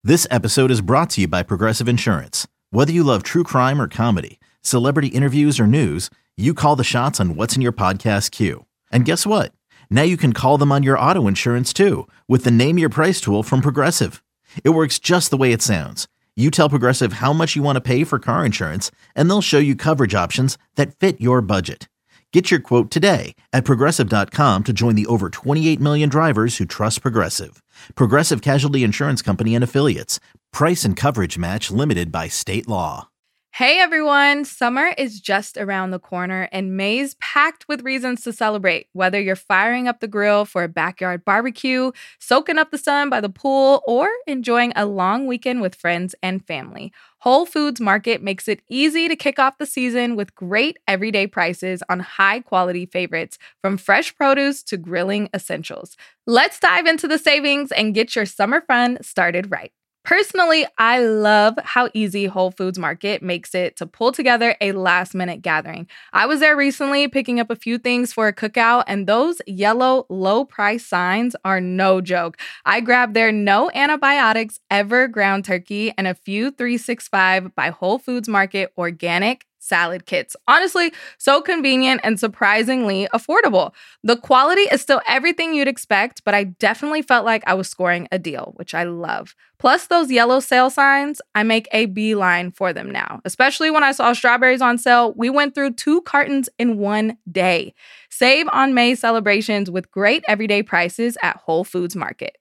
This episode is brought to you by Progressive Insurance. Whether you love true crime or comedy, celebrity interviews or news, you call the shots on what's in your podcast queue. And guess what? Now you can call them on your auto insurance too with the Name Your Price tool from Progressive. It works just the way it sounds. You tell Progressive how much you want to pay for car insurance, and they'll show you coverage options that fit your budget. Get your quote today at Progressive.com to join the over 28 million drivers who trust Progressive. Progressive Casualty Insurance Company and Affiliates. Price and coverage match limited by state law. Hey everyone, summer is just around the corner and May's packed with reasons to celebrate. Whether you're firing up the grill for a backyard barbecue, soaking up the sun by the pool, or enjoying a long weekend with friends and family, Whole Foods Market makes it easy to kick off the season with great everyday prices on high-quality favorites, from fresh produce to grilling essentials. Let's dive into the savings and get your summer fun started right. Personally, I love how easy Whole Foods Market makes it to pull together a last-minute gathering. I was there recently picking up a few things for a cookout, and those yellow low-price signs are no joke. I grabbed their no antibiotics ever ground turkey and a few 365 by Whole Foods Market organic salad kits. Honestly, so convenient and surprisingly affordable. The quality is still everything you'd expect, but I definitely felt like I was scoring a deal, which I love. Plus those yellow sale signs, I make a beeline for them now. Especially when I saw strawberries on sale, we went through 2 cartons in one day. Save on May celebrations with great everyday prices at Whole Foods Market.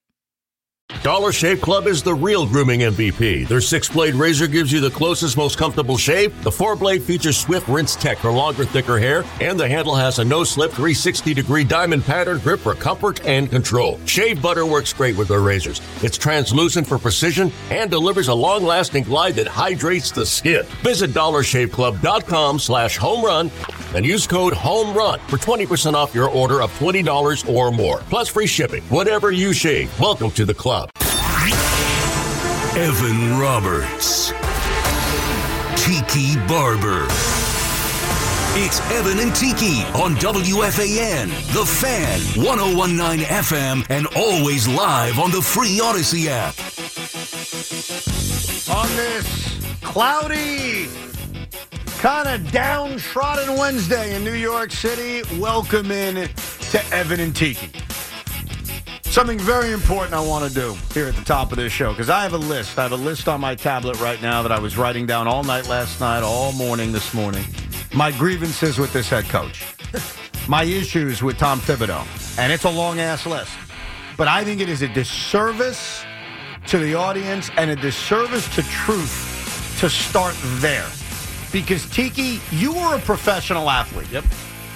Dollar Shave Club is the real grooming MVP. Their 6-blade razor gives you the closest, most comfortable shave. The 4-blade features swift rinse tech for longer, thicker hair, and the handle has a no-slip 360-degree diamond pattern grip for comfort and control. Shave butter works great with their razors. It's translucent for precision and delivers a long-lasting glide that hydrates the skin. Visit DollarShaveClub.com/homerun and use code HOMERUN for 20% off your order of $20 or more. Plus free shipping. Whatever you shave, welcome to the club. Evan Roberts. Tiki Barber. It's Evan and Tiki on WFAN, The Fan, 101.9 FM, and always live on the free Odyssey app. On this cloudy, kind of downtrodden Wednesday in New York City, welcome in to Evan and Tiki. Something very important I want to do here at the top of this show, because I have a list. I have a list on my tablet right now that I was writing down all night last night, all morning this morning. My grievances with this head coach. My issues with Tom Thibodeau. And it's a long-ass list. But I think it is a disservice to the audience and a disservice to truth to start there. Because, Tiki, you were a professional athlete. Yep.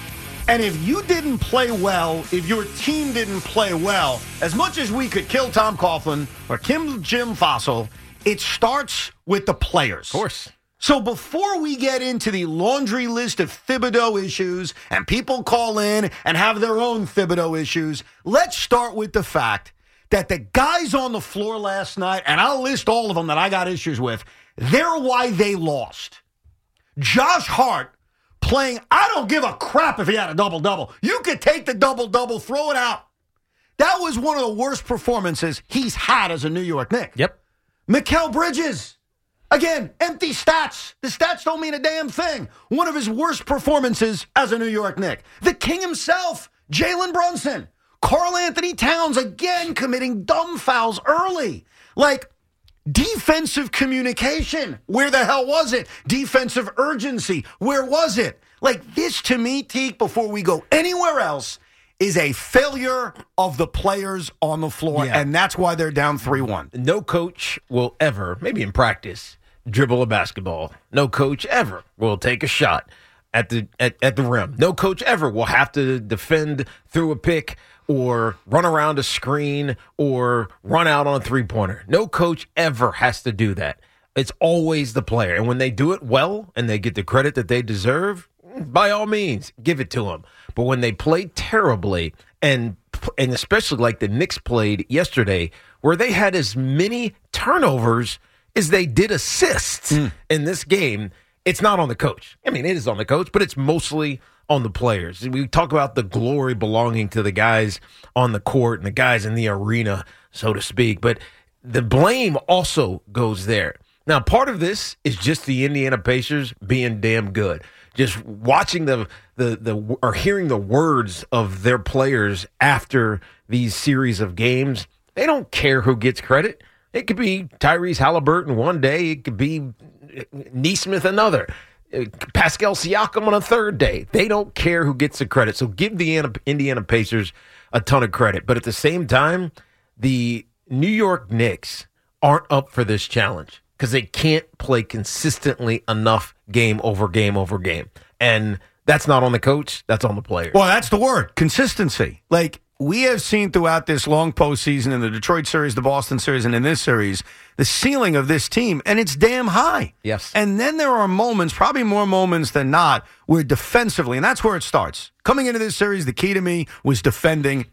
And if you didn't play well, if your team didn't play well, as much as we could kill Tom Coughlin or Jim Fossil, it starts with the players. Of course. So before we get into the laundry list of Thibodeau issues and people call in and have their own Thibodeau issues, let's start with the fact that the guys on the floor last night, and I'll list all of them that I got issues with, they're why they lost. Josh Hart playing, I don't give a crap if he had a double-double. You could take the double-double, throw it out. That was one of the worst performances he's had as a New York Knick. Yep. Mikal Bridges, again, empty stats. The stats don't mean a damn thing. One of his worst performances as a New York Knick. The king himself, Jalen Brunson. Karl Anthony Towns, again, committing dumb fouls early. Like, defensive communication, where the hell was it? Defensive urgency, where was it? Like, this to me, Teak, before we go anywhere else, is a failure of the players on the floor, and that's why they're down 3-1. No coach will ever, maybe in practice, dribble a basketball. No coach ever will take a shot at the rim. No coach ever will have to defend through a pick or run around a screen or run out on a three-pointer. No coach ever has to do that. It's always the player. And when they do it well and they get the credit that they deserve, by all means, give it to them. But when they play terribly, and especially like the Knicks played yesterday, where they had as many turnovers as they did assists in this game, it's not on the coach. I mean, it is on the coach, but it's mostly on the players. We talk about the glory belonging to the guys on the court and the guys in the arena, so to speak. But the blame also goes there. Now, part of this is just the Indiana Pacers being damn good. Just watching or hearing the words of their players after these series of games, they don't care who gets credit. It could be Tyrese Halliburton one day. It could be Nesmith another. Pascal Siakam on a third day. They don't care who gets the credit. So give the Indiana Pacers a ton of credit. But at the same time, the New York Knicks aren't up for this challenge because they can't play consistently enough game over game over game. And that's not on the coach. That's on the players. Well, that's the word, consistency. Like, we have seen throughout this long postseason in the Detroit series, the Boston series, and in this series, the ceiling of this team, and it's damn high. Yes. And then there are moments, probably more moments than not, where defensively, and that's where it starts. Coming into this series, the key to me was defending.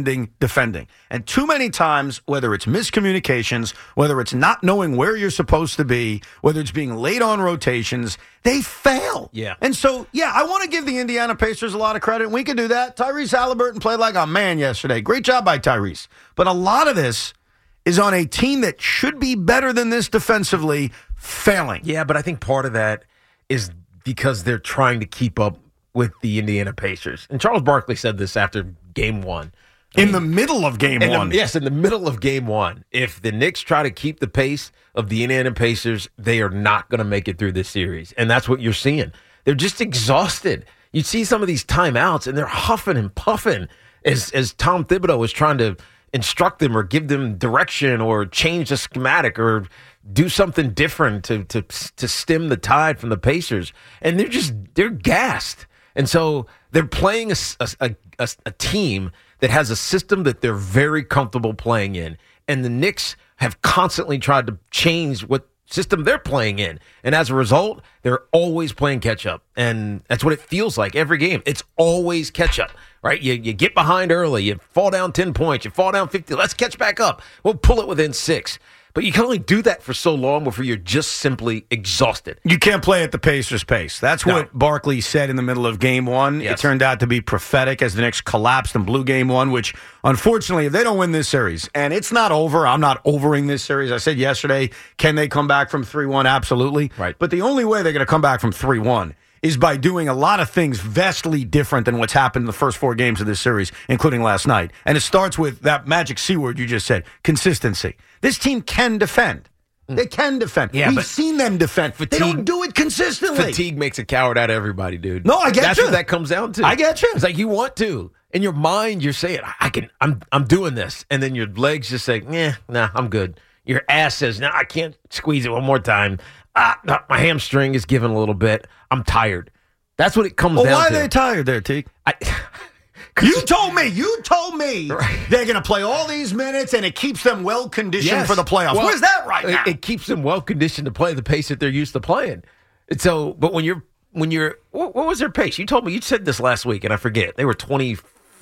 And too many times, whether it's miscommunications, whether it's not knowing where you're supposed to be, whether it's being late on rotations, they fail. Yeah. And so, I want to give the Indiana Pacers a lot of credit, and we can do that. Tyrese Halliburton played like a man yesterday. Great job by Tyrese. But a lot of this is on a team that should be better than this defensively, failing. Yeah, but I think part of that is because they're trying to keep up with the Indiana Pacers. And Charles Barkley said this after Game 1. In the middle of Game 1. Yes, in the middle of Game 1. If the Knicks try to keep the pace of the Indiana Pacers, they are not going to make it through this series. And that's what you're seeing. They're just exhausted. You see some of these timeouts, and they're huffing and puffing as Tom Thibodeau is trying to instruct them or give them direction or change the schematic or do something different to stem the tide from the Pacers. And they're gassed. And so they're playing a team that has a system that they're very comfortable playing in. And the Knicks have constantly tried to change what system they're playing in. And as a result, they're always playing catch-up. And that's what it feels like every game. It's always catch-up, right? You get behind early. You fall down 10 points. You fall down 50. Let's catch back up. We'll pull it within 6. But you can only do that for so long before you're just simply exhausted. You can't play at the Pacers' pace. That's what Barkley said in the middle of Game 1. Yes. It turned out to be prophetic as the Knicks collapsed and blew Game 1, which, unfortunately, if they don't win this series, and it's not over, I'm not overing this series. I said yesterday, can they come back from 3-1? Absolutely. Right. But the only way they're going to come back from 3-1 is by doing a lot of things vastly different than what's happened in the first 4 games of this series, including last night. And it starts with that magic C word you just said, consistency. This team can defend. They can defend. Yeah, We've seen them defend. They don't do it consistently. Fatigue makes a coward out of everybody, dude. No, I get That's you. what that comes down to. I get you. It's like you want to. In your mind, you're saying, I'm doing this. And then your legs just say, nah, I'm good. Your ass says, I can't squeeze it one more time. My hamstring is giving a little bit. I'm tired. That's what it comes down to. Why are they tired there, Teague? You told me Right. they're going to play all these minutes and it keeps them well-conditioned for the playoffs. Well, Where's that right now? It keeps them well-conditioned to play the pace that they're used to playing. And so, but when you're, what was their pace? You told me, you said this last week, and I forget. They were 24th,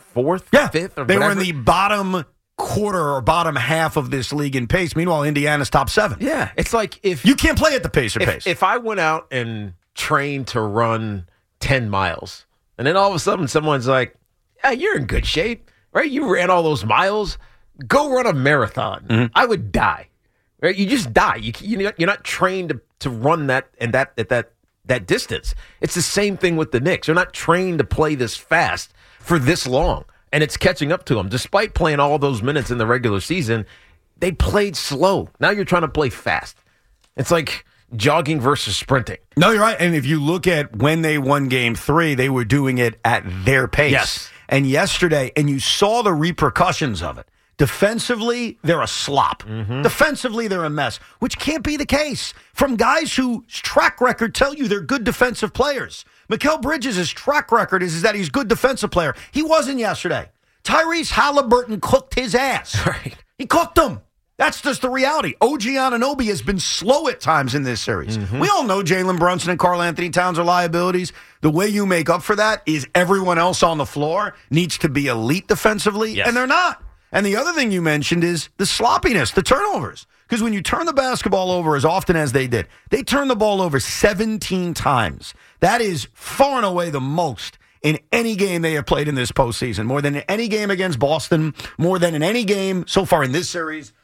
5th, or they whatever. were in the bottom quarter or bottom half of this league in pace. Meanwhile, Indiana's top 7. Yeah, it's like if You can't play at the Pacer pace. If I went out and trained to run 10 miles, and then all of a sudden someone's like, you're in good shape, right? You ran all those miles. Go run a marathon. Mm-hmm. I would die, right? You just die. You're not trained to run that and at that distance. It's the same thing with the Knicks. They're not trained to play this fast for this long, and it's catching up to them. Despite playing all those minutes in the regular season, they played slow. Now you're trying to play fast. It's like jogging versus sprinting. No, you're right. And if you look at when they won Game 3, they were doing it at their pace. Yes. And yesterday, and you saw the repercussions of it. Defensively, they're a slop. Mm-hmm. Defensively, they're a mess, which can't be the case from guys whose track record tell you they're good defensive players. Mikal Bridges' track record is that he's a good defensive player. He wasn't yesterday. Tyrese Halliburton cooked his ass. Right. He cooked him. That's just the reality. OG Anunoby has been slow at times in this series. Mm-hmm. We all know Jalen Brunson and Karl Anthony Towns are liabilities. The way you make up for that is everyone else on the floor needs to be elite defensively, Yes. and they're not. And the other thing you mentioned is the sloppiness, the turnovers. Because when you turn the basketball over as often as they did, they turned the ball over 17 times. That is far and away the most in any game they have played in this postseason. More than in any game against Boston, more than in any game so far in this series,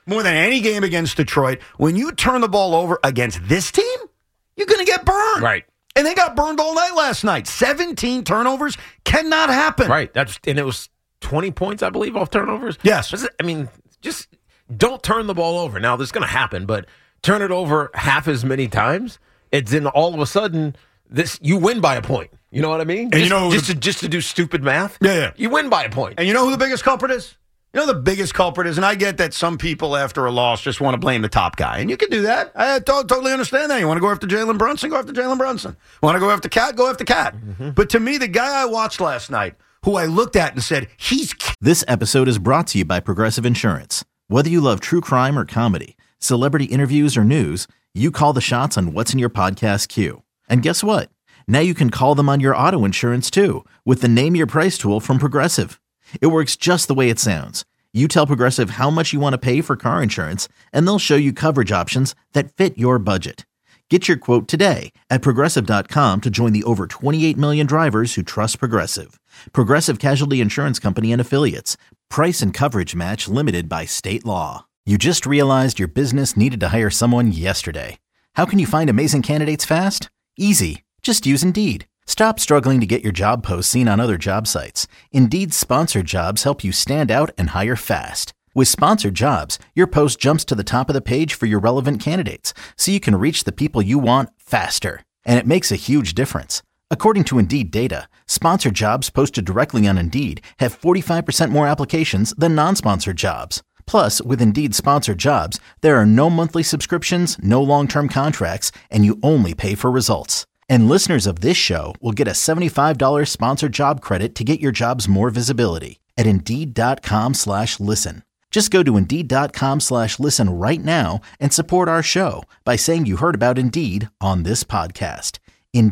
more than any game against Detroit, when you turn the ball over against this team, you're going to get burned. Right. And they got burned all night last night. 17 turnovers cannot happen. Right. And it was 20 points, I believe, off turnovers. Yes. I mean, just don't turn the ball over. Now, this is going to happen, but turn it over half as many times. It's in all of a sudden, you win by a point. You know what I mean? And just to do stupid math. Yeah. You win by a point. And you know who the biggest culprit is? You know the biggest culprit is, and I get that some people after a loss just want to blame the top guy, and you can do that. I totally understand that. You want to go after Jalen Brunson, go after Jalen Brunson. Want to go after Cat, go after Cat. Mm-hmm. But to me, the guy I watched last night, who I looked at and said, This episode is brought to you by Progressive Insurance. Whether you love true crime or comedy, celebrity interviews or news, you call the shots on what's in your podcast queue. And guess what? Now you can call them on your auto insurance too, with the Name Your Price tool from Progressive. It works just the way it sounds. You tell Progressive how much you want to pay for car insurance, and they'll show you coverage options that fit your budget. Get your quote today at Progressive.com to join the over 28 million drivers who trust Progressive. Progressive Casualty Insurance Company and Affiliates. Price and coverage match limited by state law. You just realized your business needed to hire someone yesterday. How can you find amazing candidates fast? Easy. Just use Indeed. Stop struggling to get your job posts seen on other job sites. Indeed's sponsored jobs help you stand out and hire fast. With sponsored jobs, your post jumps to the top of the page for your relevant candidates, so you can reach the people you want faster. And it makes a huge difference. According to Indeed data, sponsored jobs posted directly on Indeed have 45% more applications than non-sponsored jobs. Plus, with Indeed sponsored jobs, there are no monthly subscriptions, no long-term contracts, and you only pay for results. And listeners of this show will get a $75 sponsored job credit to get your jobs more visibility at Indeed.com/listen. Just go to Indeed.com/listen right now and support our show by saying you heard about Indeed on this podcast.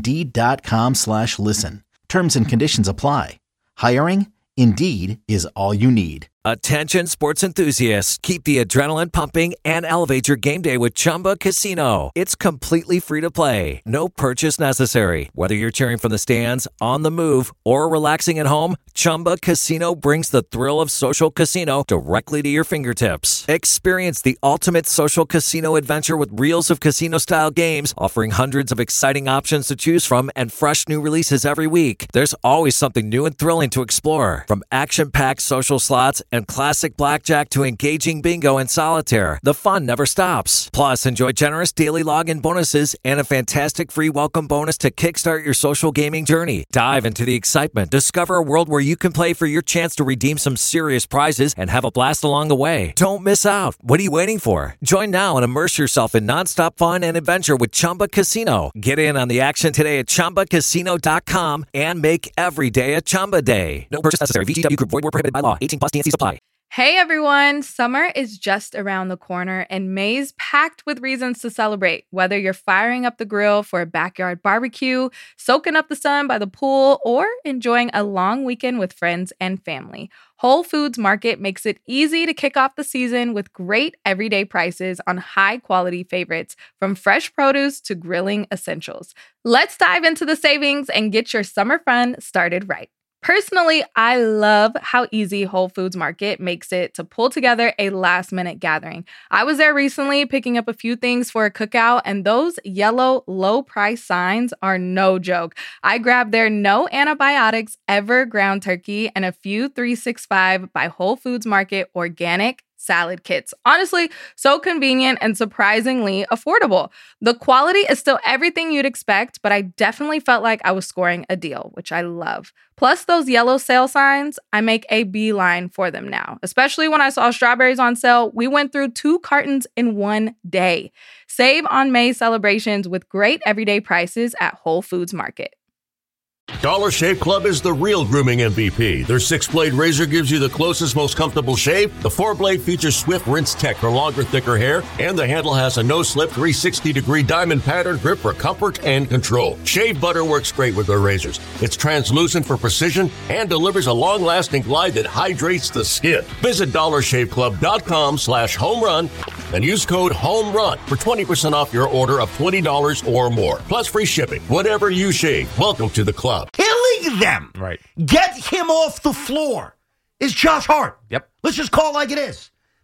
Indeed.com/listen. Terms and conditions apply. Hiring? Indeed is all you need. Attention sports enthusiasts, keep the adrenaline pumping and elevate your game day with Chumba Casino. It's completely free to play. No purchase necessary. Whether you're cheering from the stands, on the move, or relaxing at home, Chumba Casino brings the thrill of social casino directly to your fingertips. Experience the ultimate social casino adventure with reels of casino-style games, offering hundreds of exciting options to choose from and fresh new releases every week. There's always something new and thrilling to explore. From action-packed social slots and classic blackjack to engaging bingo and solitaire, the fun never stops. Plus, enjoy generous daily login bonuses and a fantastic free welcome bonus to kickstart your social gaming journey. Dive into the excitement. Discover a world where you can play for your chance to redeem some serious prizes and have a blast along the way. Don't miss out. What are you waiting for? Join now and immerse yourself in nonstop fun and adventure with Chumba Casino. Get in on the action today at ChumbaCasino.com and make every day a Chumba day. No purchase necessary. VGW Group. Void where prohibited by law. 18 plus TNC supply. Hey everyone, summer is just around the corner and May's packed with reasons to celebrate. Whether you're firing up the grill for a backyard barbecue, soaking up the sun by the pool, or enjoying a long weekend with friends and family, Whole Foods Market makes it easy to kick off the season with great everyday prices on high-quality favorites, from fresh produce to grilling essentials. Let's dive into the savings and get your summer fun started right. Personally, I love how easy Whole Foods Market makes it to pull together a last-minute gathering. I was there recently picking up a few things for a cookout, and those yellow low-price signs are no joke. I grabbed their no antibiotics ever ground turkey and a few 365 by Whole Foods Market organic salad kits. Honestly, so convenient and surprisingly affordable. The quality is still everything you'd expect, but I definitely felt like I was scoring a deal, which I love. Plus those yellow sale signs, I make a beeline for them now. Especially when I saw strawberries on sale, we went through 2 cartons in one day. Save on May celebrations with great everyday prices at Whole Foods Market. Dollar Shave Club is the real grooming MVP. Their 6-blade razor gives you the closest, most comfortable shave. The 4-blade features Swift Rinse Tech for longer, thicker hair, and the handle has a no-slip 360-degree diamond pattern grip for comfort and control. Shave butter works great with their razors. It's translucent for precision and delivers a long-lasting glide that hydrates the skin. Visit dollarshaveclub.com/homerun and use code HOMERUN for 20% off your order of $20 or more. Plus free shipping. Whatever you shave, welcome to the club. Killing them. Right. Get him off the floor is Josh Hart. Yep. Let's just call it like it is.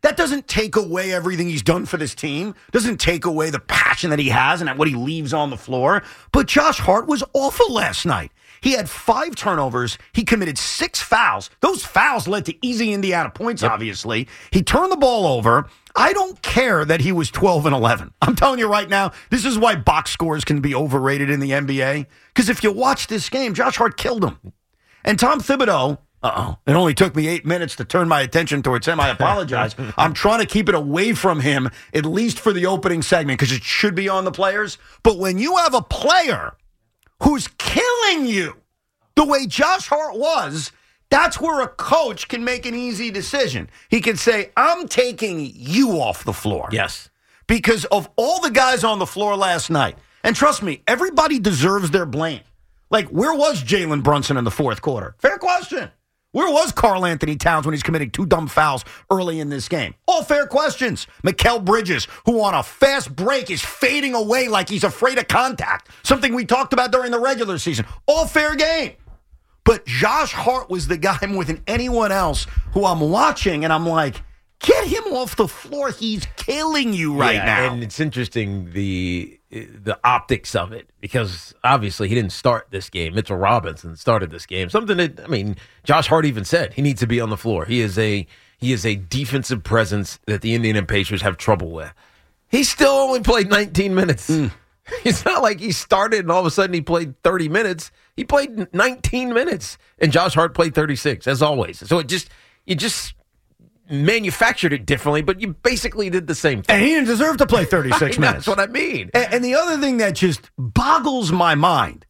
That doesn't take away everything he's done for this team. Doesn't take away the passion that he has and what he leaves on the floor. But Josh Hart was awful last night. He had 5 turnovers. He committed 6 fouls. Those fouls led to easy Indiana points, obviously. He turned the ball over. I don't care that he was 12 and 11. I'm telling you right now, this is why box scores can be overrated in the NBA. Because if you watch this game, Josh Hart killed him. And Tom Thibodeau, it only took me 8 minutes to turn my attention towards him. I apologize. I'm trying to keep it away from him, at least for the opening segment, because it should be on the players. But when you have a player who's killing you the way Josh Hart was, that's where a coach can make an easy decision. He can say, I'm taking you off the floor. Yes. Because of all the guys on the floor last night. And trust me, everybody deserves their blame. Like, where was Jalen Brunson in the fourth quarter? Fair question. Where was Karl Anthony Towns when he's committing 2 dumb fouls early in this game? All fair questions. Mikal Bridges, who on a fast break is fading away like he's afraid of contact. Something we talked about during the regular season. All fair game. But Josh Hart was the guy more than anyone else who I'm watching, and I'm like, get him off the floor. He's killing you right now. And it's interesting, the optics of it, because obviously he didn't start this game. Mitchell Robinson started this game. Something that, Josh Hart even said he needs to be on the floor. He is a defensive presence that the Indiana Pacers have trouble with. He still only played 19 minutes. It's not like he started and all of a sudden he played 30 minutes. He played 19 minutes, and Josh Hart played 36, as always. So you just manufactured it differently, but you basically did the same thing. And he didn't deserve to play 36 minutes. That's what I mean. And the other thing that just boggles my mind,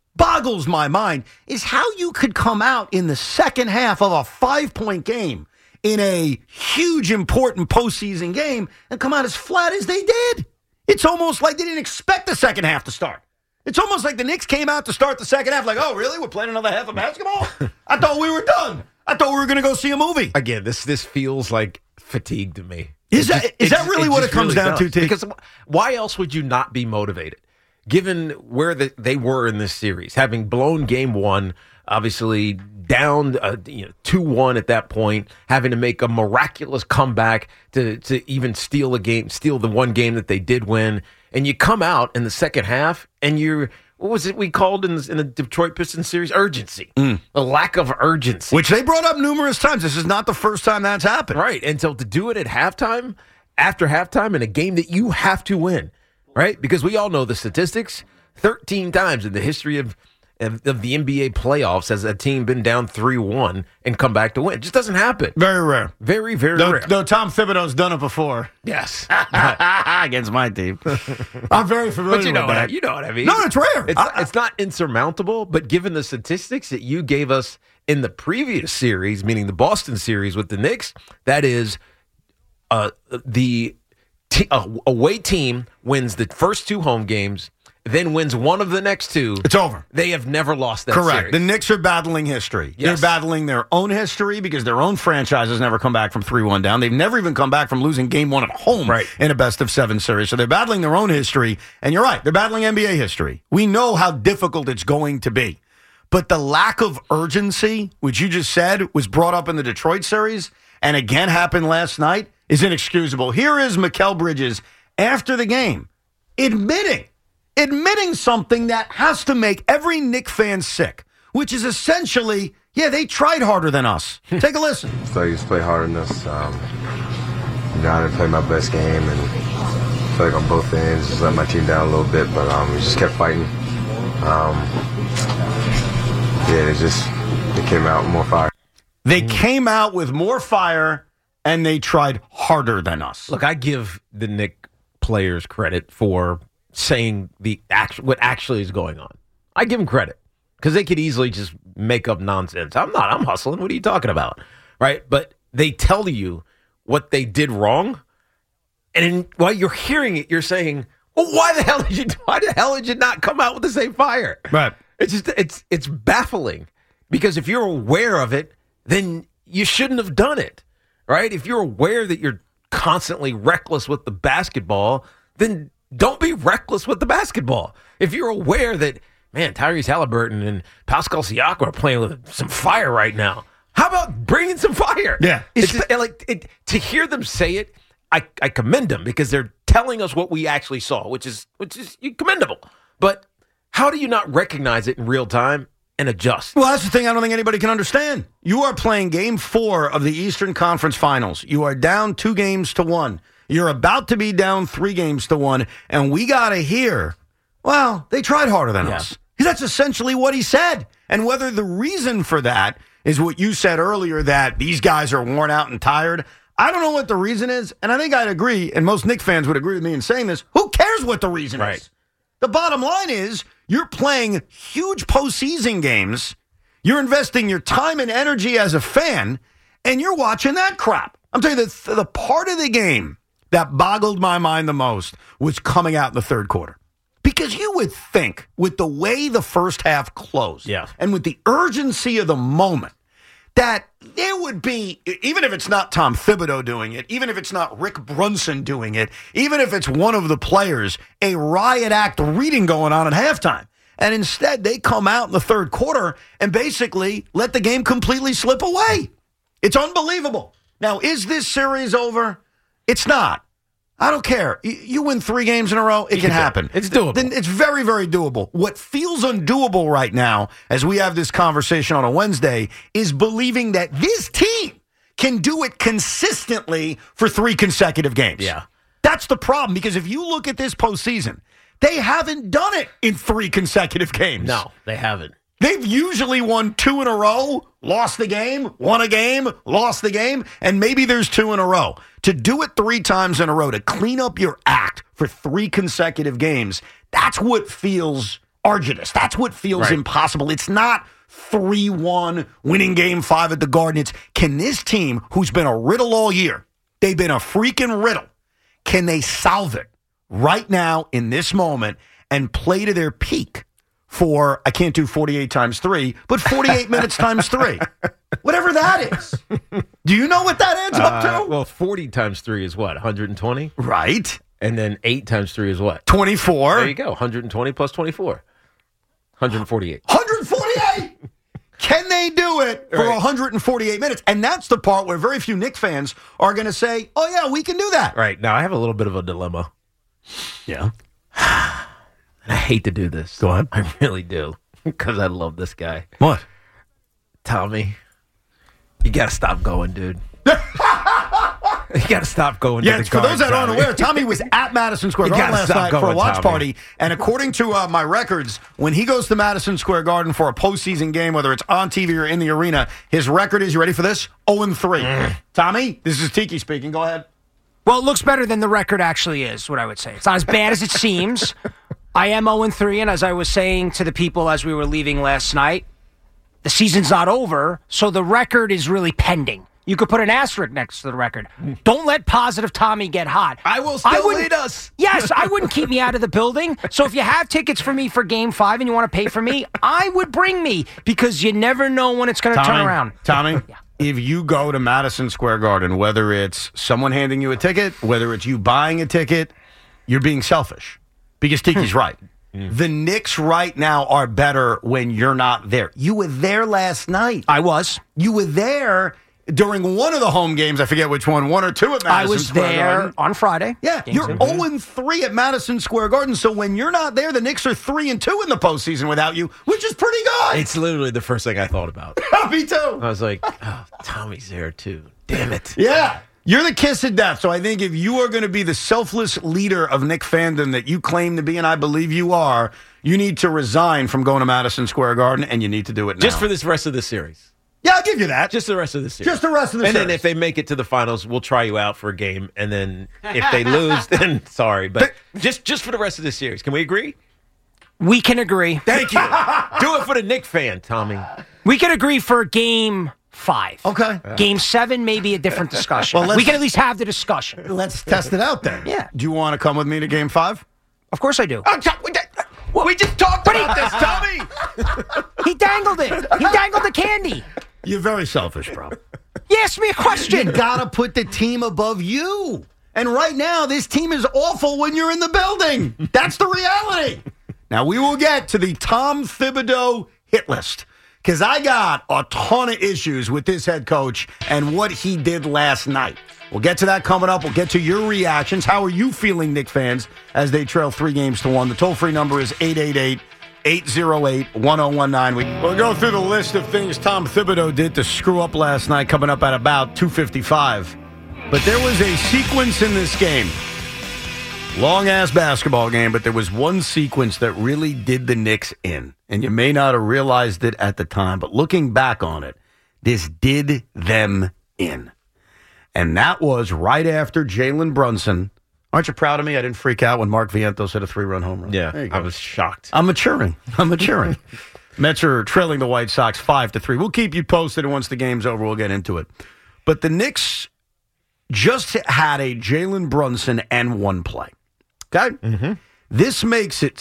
is how you could come out in the second half of a 5-point game in a huge, important postseason game and come out as flat as they did. It's almost like they didn't expect the second half to start. It's almost like the Knicks came out to start the second half like, oh, really? We're playing another half of basketball? I thought we were done. I thought we were going to go see a movie. Again, this feels like fatigue to me. Is that really what it comes down to, T? Because why else would you not be motivated? Given where they were in this series, having blown game 1, obviously down 2-1 at that point, having to make a miraculous comeback to even steal the one game that they did win, and you come out in the second half and you're, what was it we called in the Detroit Pistons series? Urgency. The lack of urgency. Which they brought up numerous times. This is not the first time that's happened. Right. And so to do it at halftime, after halftime, in a game that you have to win, right? Because we all know the statistics. 13 times in the history of the NBA playoffs has a team been down 3-1 and come back to win. It just doesn't happen. Very rare. Very, very rare. Though Tom Thibodeau's done it before. Yes. Against my team. I'm very familiar with that. You know what I mean. No, it's rare. It's not insurmountable, but given the statistics that you gave us in the previous series, meaning the Boston series with the Knicks, that is the away team wins the first 2 home games, then wins one of the next 2. It's over. They have never lost that Correct. series. The Knicks are battling history. Yes. They're battling their own history because their own franchise has never come back from 3-1 down. They've never even come back from losing game 1 at home in a best-of-7 series. So they're battling their own history. And you're right, they're battling NBA history. We know how difficult it's going to be. But the lack of urgency, which you just said, was brought up in the Detroit series and again happened last night, is inexcusable. Here is Mikal Bridges after the game admitting something that has to make every Knick fan sick, which is essentially, they tried harder than us. Take a listen. So I used to play harder than us. I didn't play my best game, and I feel like on both ends, just let my team down a little bit, but we just kept fighting. They came out with more fire. They came out with more fire, and they tried harder than us. Look, I give the Knick players credit for saying what actually is going on. I give them credit because they could easily just make up nonsense. I'm hustling. What are you talking about? Right? But they tell you what they did wrong, and while you're hearing it, you're saying, well, why the hell did you not come out with the same fire? Right. It's baffling because if you're aware of it, then you shouldn't have done it. Right? If you're aware that you're constantly reckless with the basketball, then don't be reckless with the basketball. If you're aware that, man, Tyrese Halliburton and Pascal Siakam are playing with some fire right now, how about bringing some fire? Yeah. To hear them say it I commend them because they're telling us what we actually saw, which is commendable. But how do you not recognize it in real time and adjust? Well, that's the thing I don't think anybody can understand. You are playing Game 4 of the Eastern Conference Finals. You are down 2-1. You're about to be down 3-1, and we got to hear, well, they tried harder than us. That's essentially what he said. And whether the reason for that is what you said earlier, that these guys are worn out and tired, I don't know what the reason is, and I think I'd agree, and most Knicks fans would agree with me in saying this. Who cares what the reason is? The bottom line is you're playing huge postseason games, you're investing your time and energy as a fan, and you're watching that crap. I'm telling you, the part of the game that boggled my mind the most was coming out in the third quarter. Because you would think, with the way the first half closed, and with the urgency of the moment, that there would be, even if it's not Tom Thibodeau doing it, even if it's not Rick Brunson doing it, even if it's one of the players, a riot act reading going on at halftime. And instead, they come out in the third quarter and basically let the game completely slip away. It's unbelievable. Now, is this series over? It's not. I don't care. You win 3 games in a row, it can happen. It's doable. Then it's very, very doable. What feels undoable right now, as we have this conversation on a Wednesday, is believing that this team can do it consistently for 3 consecutive games. Yeah. That's the problem, because if you look at this postseason, they haven't done it in 3 consecutive games. No, they haven't. They've usually won 2 in a row, lost the game, won a game, lost the game, and maybe there's 2 in a row. To do it 3 times in a row, to clean up your act for 3 consecutive games, that's what feels arduous. That's what feels impossible. It's not 3-1, winning Game 5 at the Garden. It's, can this team, who's been a riddle all year, they've been a freaking riddle, can they solve it right now in this moment and play to their peak? For, I can't do 48 times 3, but 48 minutes times 3. Whatever that is. Do you know what that adds up to? Well, 40 times 3 is what, 120? Right. And then 8 times 3 is what? 24. There you go, 120 plus 24. 148. 148! Can they do it for 148 minutes? And that's the part where very few Knicks fans are going to say, oh, yeah, we can do that. Right. Now, I have a little bit of a dilemma. Yeah. And I hate to do this. Go ahead. I really do. Because I love this guy. What? Tommy, you got to stop going, dude. You got to stop going to the for Garden, those that aren't Tommy. aware, Tommy was at Madison Square Garden last night for a watch party. And according to my records, when he goes to Madison Square Garden for a postseason game, whether it's on TV or in the arena, his record is, you ready for this? 0-3. Tommy, this is Tiki speaking. Go ahead. Well, it looks better than the record actually is, what I would say. It's not as bad as it seems. I am 0-3, and as I was saying to the people as we were leaving last night, the season's not over, so the record is really pending. You could put an asterisk next to the record. Don't let positive Tommy get hot. I will still lead us. Yes, I wouldn't keep me out of the building. So if you have tickets for me for Game 5 and you want to pay for me, I would bring me, because you never know when it's going to turn around. Tommy, if you go to Madison Square Garden, whether it's someone handing you a ticket, whether it's you buying a ticket, you're being selfish. Because Tiki's right. The Knicks right now are better when you're not there. You were there last night. I was. You were there during one of the home games. I forget which one or two at Madison Square Garden. I was there on Friday. Yeah, you're 0-3 at Madison Square Garden. So when you're not there, the Knicks are 3-2 in the postseason without you, which is pretty good. It's literally the first thing I thought about. Me too. I was like, oh, Tommy's there too. Damn it. Yeah. You're the kiss of death. So I think if you are going to be the selfless leader of Knick fandom that you claim to be, and I believe you are, you need to resign from going to Madison Square Garden, and you need to do it now. Just for this rest of the series. Yeah, I'll give you that. Just the rest of the series. Just the rest of the series. And then if they make it to the finals, we'll try you out for a game. And then if they lose, then sorry. But just for the rest of the series. Can we agree? We can agree. Thank you. Do it for the Knick fan, Tommy. We can agree for Game 5. Okay. Game 7 may be a different discussion. Well, we can at least have the discussion. Let's test it out then. Yeah. Do you want to come with me to Game 5? Of course I do. We just talked about this, Tommy. He dangled it. He dangled the candy. You're very selfish, bro. You asked me a question. You got to put the team above you. And right now, this team is awful when you're in the building. That's the reality. Now, we will get to the Tom Thibodeau hit list, because I got a ton of issues with this head coach and what he did last night. We'll get to that coming up. We'll get to your reactions. How are you feeling, Knicks fans, as they trail 3-1? The toll-free number is 888-808-1019. We'll go through the list of things Tom Thibodeau did to screw up last night, coming up at about 2:55. But there was a sequence in this game. Long-ass basketball game, but there was one sequence that really did the Knicks in. And you may not have realized it at the time, but looking back on it, this did them in. And that was right after Jalen Brunson. Aren't you proud of me? I didn't freak out when Mark Vientos hit a 3-run home run. Yeah, I was shocked. I'm maturing. Mets are trailing the White Sox 5-3. We'll keep you posted, and once the game's over, we'll get into it. But the Knicks just had a Jalen Brunson and one play. Okay? Mm-hmm. This makes it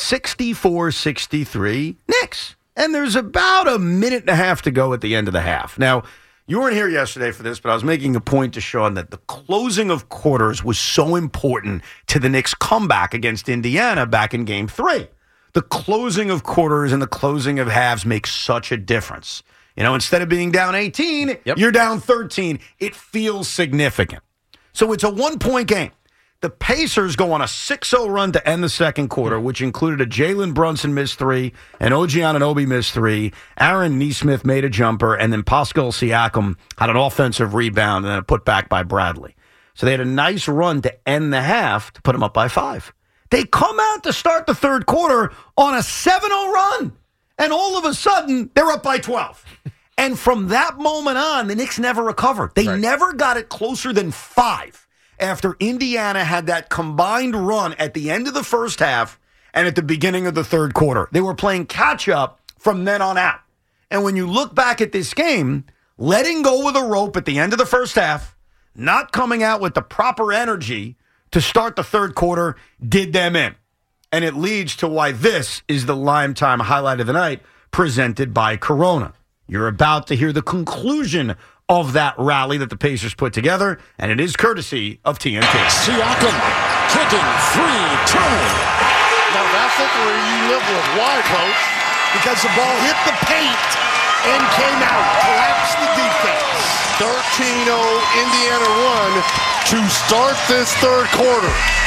64-63 Knicks. And there's about a minute and a half to go at the end of the half. Now, you weren't here yesterday for this, but I was making a point to Sean that the closing of quarters was so important to the Knicks' comeback against Indiana back in Game 3. The closing of quarters and the closing of halves makes such a difference. You know, instead of being down 18, you're down 13. It feels significant. So it's a one-point game. The Pacers go on a 6-0 run to end the second quarter, which included a Jalen Brunson missed 3, and OG Anunoby missed 3. Aaron Nesmith made a jumper, and then Pascal Siakam had an offensive rebound and then a putback by Bradley. So they had a nice run to end the half to put them up by 5. They come out to start the third quarter on a 7-0 run, and all of a sudden, they're up by 12. And from that moment on, the Knicks never recovered. They never got it closer than 5. After Indiana had that combined run at the end of the first half and at the beginning of the third quarter. They were playing catch-up from then on out. And when you look back at this game, letting go with a rope at the end of the first half, not coming out with the proper energy to start the third quarter, did them in. And it leads to why this is the Lime Time highlight of the night, presented by Corona. You're about to hear the conclusion of that rally that the Pacers put together, and it is courtesy of TNT. Siakam kicking, 3, turning. Now that's the 3 you live with. Why, Coach? Because the ball hit the paint and came out. Collapsed the defense. 13-0 Indiana run to start this third quarter.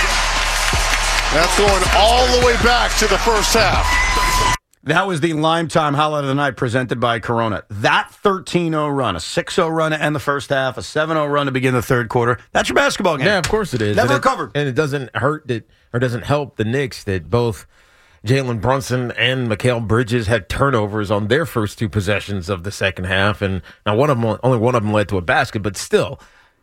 That's going all the way back to the first half. That was the Lime Time highlight of the night presented by Corona. That 13-0 run, a 6-0 run to end the first half, a 7-0 run to begin the third quarter. That's your basketball game. Yeah, of course it is. Never recovered. And it doesn't hurt that, or doesn't help the Knicks that both Jalen Brunson and Mikal Bridges had turnovers on their first 2 possessions of the second half. And now only one of them led to a basket, but still,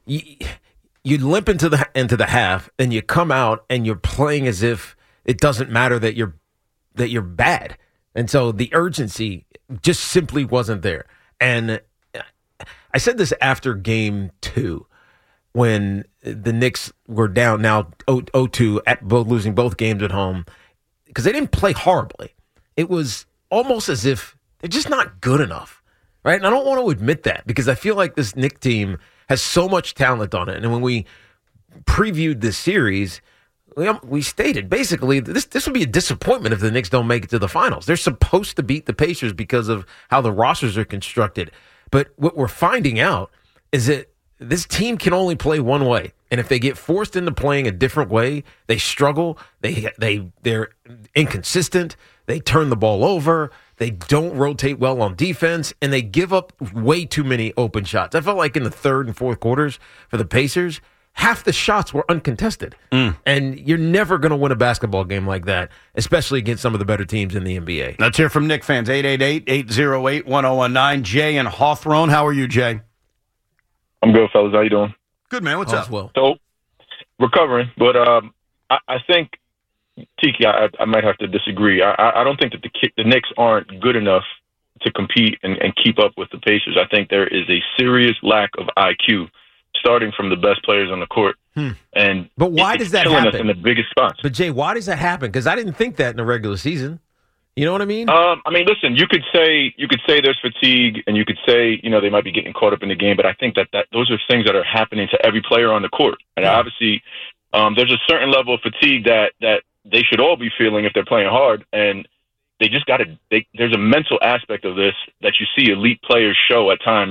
you limp into the half and you come out and you're playing as if it doesn't matter that you're bad. And so the urgency just simply wasn't there. And I said this after Game 2 when the Knicks were down now 0-2 at both, losing both games at home, because they didn't play horribly. It was almost as if they're just not good enough, right? And I don't want to admit that because I feel like this Knicks team has so much talent on it. And when we previewed this series, we stated basically this would be a disappointment if the Knicks don't make it to the finals. They're supposed to beat the Pacers because of how the rosters are constructed. But what we're finding out is that this team can only play one way. And if they get forced into playing a different way, they struggle. They're inconsistent. They turn the ball over. They don't rotate well on defense, and they give up way too many open shots. I felt like in the third and fourth quarters for the Pacers, half the shots were uncontested. And you're never going to win a basketball game like that, especially against some of the better teams in the NBA. Let's hear from Knicks fans. 888-808-1019. Jay and Hawthorne. How are you, Jay? I'm good, fellas. How you doing? Good, man. What's up? Well, So, recovering. But I think, Tiki, I might have to disagree. I don't think that the Knicks aren't good enough to compete and keep up with the Pacers. I think there is a serious lack of IQ, starting from the best players on the court. But why does that killing happen? us in the biggest spots. But Jay, why does that happen? Because I didn't think that in the regular season. You know what I mean? I mean, listen, you could say there's fatigue, and you could say, they might be getting caught up in the game, but I think that those are things that are happening to every player on the court. And obviously, there's a certain level of fatigue that they should all be feeling if they're playing hard, and they just there's a mental aspect of this that you see elite players show at times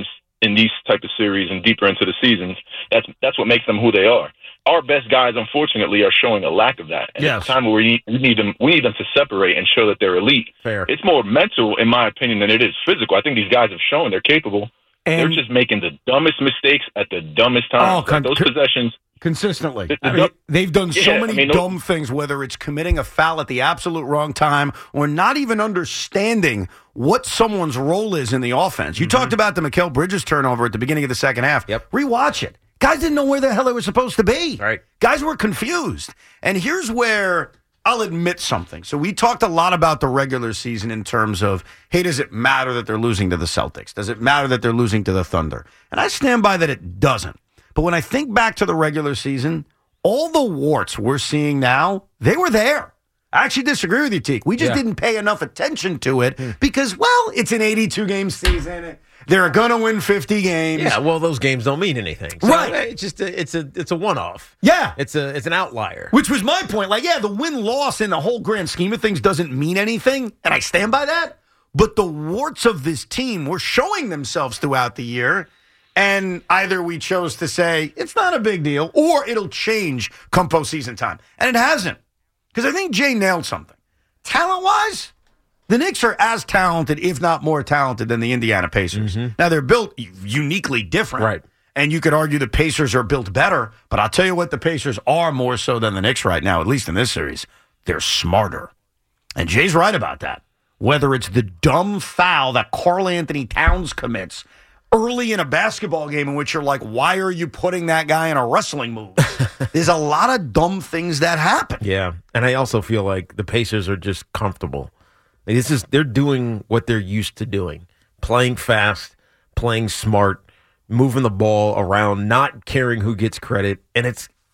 in these type of series and deeper into the seasons. That's what makes them who they are. Our best guys, unfortunately, are showing a lack of that. And it's time where we need them to separate and show that they're elite. Fair. It's more mental, in my opinion, than it is physical. I think these guys have shown they're capable. And they're just making the dumbest mistakes at the dumbest times. Those possessions. Consistently. They've done so many dumb things, whether it's committing a foul at the absolute wrong time or not even understanding what someone's role is in the offense. You talked about the Mikal Bridges turnover at the beginning of the second half. Yep. Rewatch it. Guys didn't know where the hell they were supposed to be. Right. Guys were confused. And here's where I'll admit something. So we talked a lot about the regular season in terms of, hey, does it matter that they're losing to the Celtics? Does it matter that they're losing to the Thunder? And I stand by that it doesn't. But when I think back to the regular season, all the warts we're seeing now, they were there. I actually disagree with you, Teak. We just didn't pay enough attention to it because, well, it's an 82-game season. They're going to win 50 games. Yeah, well, those games don't mean anything. So right. It's just it's a one-off. Yeah. It's an outlier. Which was my point. Like, yeah, the win-loss in the whole grand scheme of things doesn't mean anything, and I stand by that. But the warts of this team were showing themselves throughout the year, and either we chose to say it's not a big deal or it'll change come postseason time. And it hasn't. Because I think Jay nailed something. Talent-wise, the Knicks are as talented, if not more talented, than the Indiana Pacers. Mm-hmm. Now, they're built uniquely different. Right. And you could argue the Pacers are built better, but I'll tell you what the Pacers are more so than the Knicks right now, at least in this series. They're smarter. And Jay's right about that. Whether it's the dumb foul that Karl Anthony Towns commits early in a basketball game in which you're like, why are you putting that guy in a wrestling move? There's a lot of dumb things that happen. Yeah, and I also feel like the Pacers are just comfortable. They're doing what they're used to doing. Playing fast, playing smart, moving the ball around, not caring who gets credit. And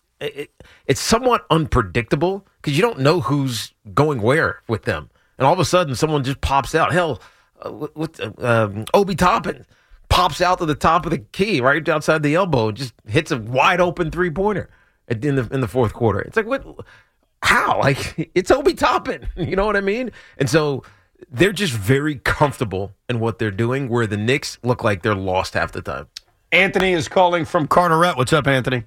it's somewhat unpredictable because you don't know who's going where with them. And all of a sudden, someone just pops out. Hell, Obi Toppin pops out to the top of the key, right outside the elbow, just hits a wide open 3-pointer in the fourth quarter. It's like, what? How? Like, it's Obi Toppin. You know what I mean? And so they're just very comfortable in what they're doing, where the Knicks look like they're lost half the time. Anthony is calling from Carteret. What's up, Anthony?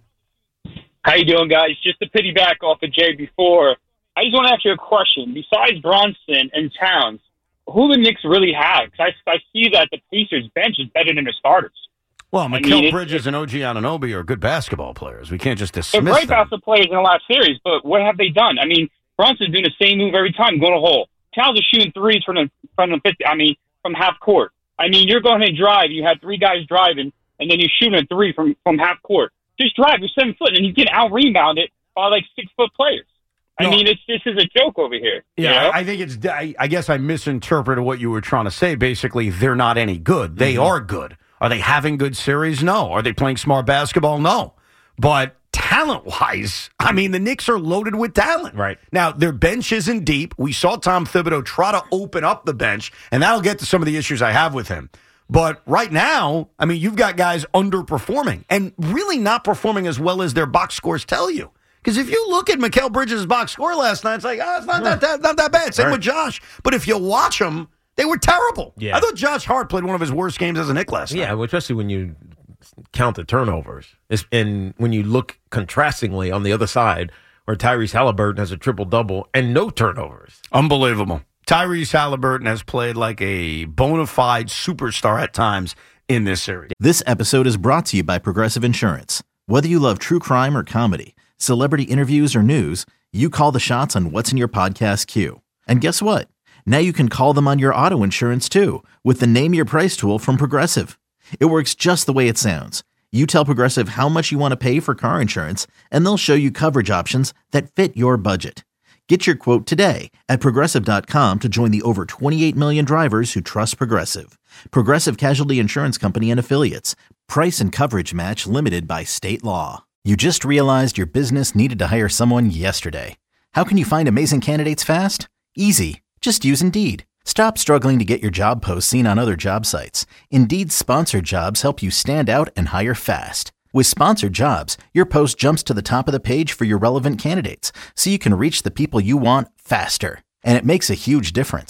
How you doing, guys? Just to piggyback off of Jay before, I just want to ask you a question. Besides Bronson and Towns, who the Knicks really have? Because I see that the Pacers bench is better than the starters. Well, Mikal Bridges and OG Anunoby are good basketball players. We can't just dismiss them. They're great basketball players in the last series, but what have they done? I mean, Bronson's doing the same move every time, going to hole. Towns is shooting threes from the 50. I mean, from half court. I mean, you're going to drive. You have three guys driving, and then you're shooting a three from half court. Just drive. You're 7 foot, and you get out rebounded by like 6 foot players. I mean, this is a joke over here. Yeah, you know? I think I guess I misinterpreted what you were trying to say. Basically, they're not any good. They are good. Are they having good series? No. Are they playing smart basketball? No. But talent-wise, I mean, the Knicks are loaded with talent. Right. Now, their bench isn't deep. We saw Tom Thibodeau try to open up the bench, and that'll get to some of the issues I have with him. But right now, I mean, you've got guys underperforming and really not performing as well as their box scores tell you. Because if you look at Mikal Bridges' box score last night, it's like, it's not that bad. Same with Josh. But if you watch them, they were terrible. Yeah. I thought Josh Hart played one of his worst games as a Knick last night. Yeah, well, especially when you count the turnovers. And when you look contrastingly on the other side, where Tyrese Halliburton has a triple-double and no turnovers. Unbelievable. Tyrese Halliburton has played like a bona fide superstar at times in this series. This episode is brought to you by Progressive Insurance. Whether you love true crime or comedy, celebrity interviews or news, you call the shots on what's in your podcast queue. And guess what? Now you can call them on your auto insurance too with the Name Your Price tool from Progressive. It works just the way it sounds. You tell Progressive how much you want to pay for car insurance, and they'll show you coverage options that fit your budget. Get your quote today at Progressive.com to join the over 28 million drivers who trust Progressive. Progressive Casualty Insurance Company and Affiliates. Price and coverage match limited by state law. You just realized your business needed to hire someone yesterday. How can you find amazing candidates fast? Easy. Just use Indeed. Stop struggling to get your job posts seen on other job sites. Indeed's sponsored jobs help you stand out and hire fast. With sponsored jobs, your post jumps to the top of the page for your relevant candidates, so you can reach the people you want faster. And it makes a huge difference.